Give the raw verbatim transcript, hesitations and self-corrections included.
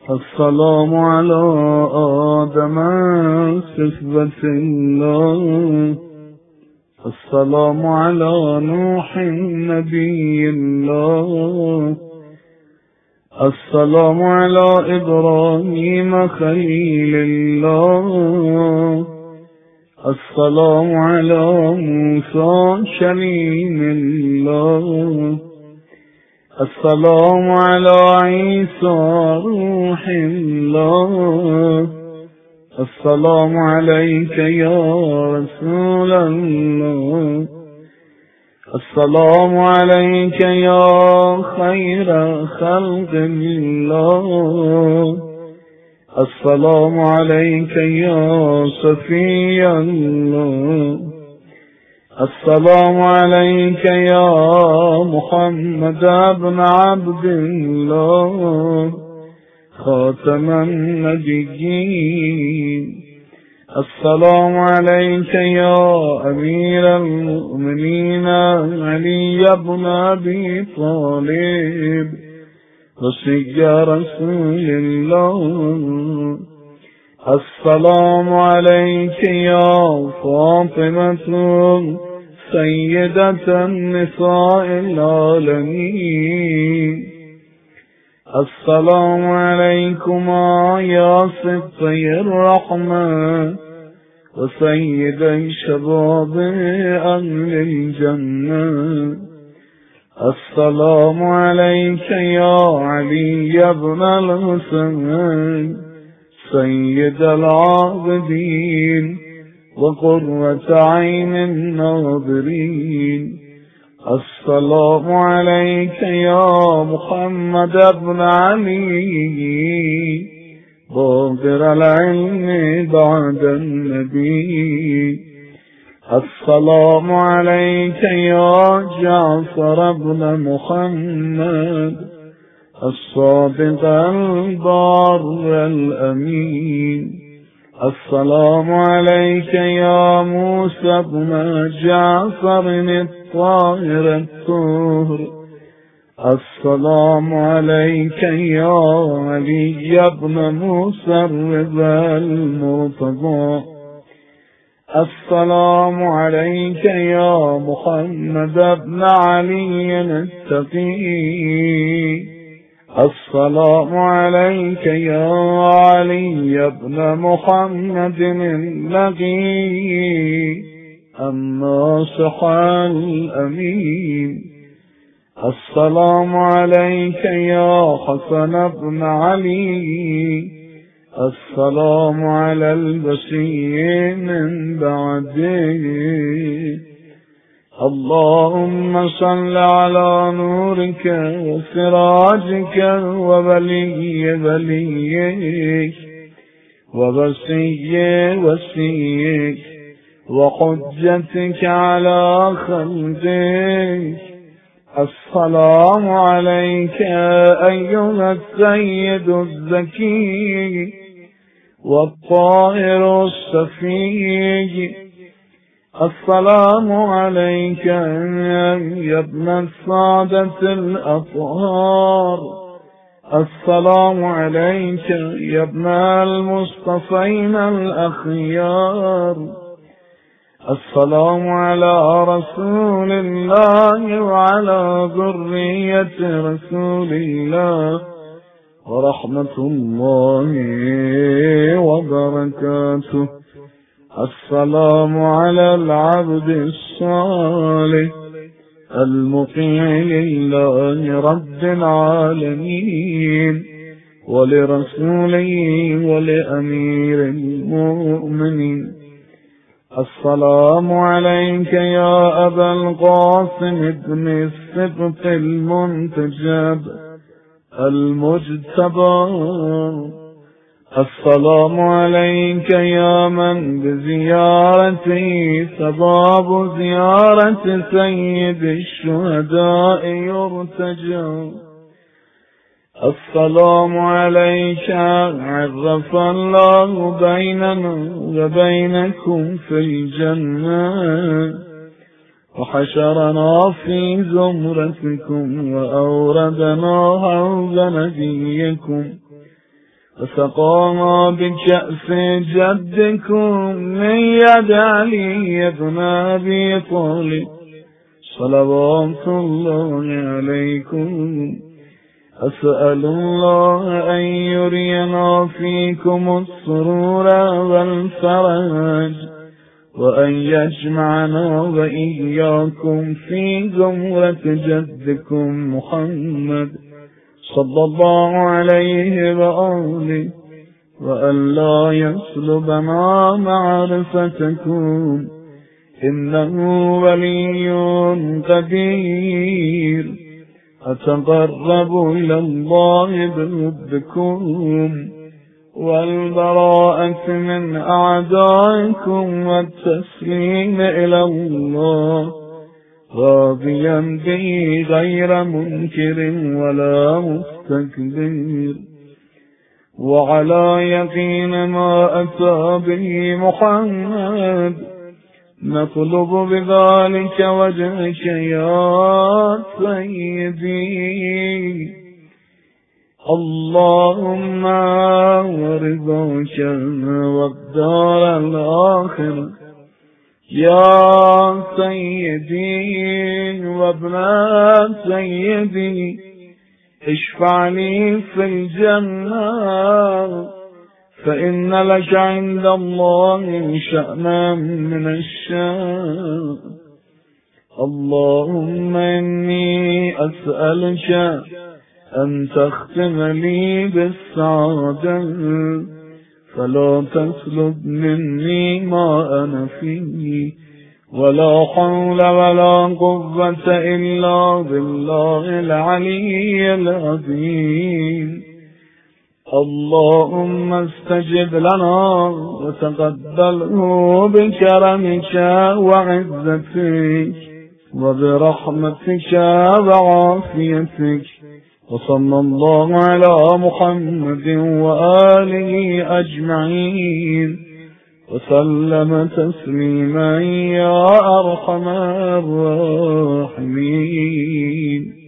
السلام على آدم صفوة الله. السلام على نوح نبي الله. السلام على إبراهيم خليل الله. السلام على موسى كليم الله. السلام على عيسى روح الله. السلام عليك يا رسول الله. السلام عليك يا خير خلق الله. السلام عليك يا صفي الله. السلام عليك يا محمد بن عبد الله خاتم النبيين. السلام عليك يا أمير المؤمنين علي بن أبي طالب وصي رسول الله. السلام عليك يا فاطمة سيدة النساء العالمين. السلام عليكما يا سبطي الرحمة وسيدي شباب أهل الجنة. السلام عليك يا علي بن الحسين سيد العابدين وقرة عين الناظرين. السلام عليك يا محمد بن علي باقر العلم بعد النبي. السلام عليك يا جعفر بن محمد الصادق البار الأمين. السلام عليك يا موسى بن جعفر الطاهر الطهر. السلام عليك يا علي بن موسى الرضا المرتضى. السلام عليك يا محمد بن علي التقي. السلام عليك يا علي بن محمد النقي الناصح الأمين. السلام عليك يا حسن بن علي. السلام على البشير من بعده. اللهم صل على نورك وسراجك وولي وليك ووصي وصيك وحجتك على خلقك. السلام عليك أيها السيد الزكي والطاهر الصفي. السلام عليك يا ابن السادة الأطهار. السلام عليك يا ابن المصطفين الأخيار. السلام على رسول الله وعلى ذرية رسول الله ورحمة الله وبركاته. السلام على العبد الصالح المطيع لله رب العالمين ولرسوله ولأمير المؤمنين. السلام عليك يا أبا القاسم ابن السبط المنتجب المجتبى. السلام عليك يا من بزيارته سباب زيارة سيد الشهداء يرتجى. السلام عليك عرف الله بيننا وبينكم في الجنة وحشرنا في زمرتكم وأوردنا حوض نبيكم فسقانا بكأس جدكم من يد علي بن أبي طالب صلوات الله عليكم. أسأل الله أن يرينا فيكم السرور والفرج، وأن يجمعنا وإياكم في زمرة جدكم محمد صلى الله عليه وآله، وأن لا يسلبنا معرفتكم، إنه ولي قدير. أتقرب إلى الله بحبكم والبراءة من أعدائكم والتسليم إلى الله، راضيا به غير منكر ولا مستكبر، وعلى يقين ما أتى به محمد نطلب بذلك وجهك يا سيدي. اللهم ورضاك والدار الآخرة يا سيدي وابن سيدي، اشفع لي في الجنة، فإن لك عند الله شأنا من الشأن. اللهم إني أسألك أن تختم لي بالسعادة، فلا تسلب مني ما أنا فيه، ولا حول ولا قوة إلا بالله العلي العظيم. اللهم استجب لنا وتقبله بكرمك وعزتك وبرحمتك وعافيتك، وصلى الله على محمد وآله أجمعين وسلم تسليما يا أرحم الراحمين.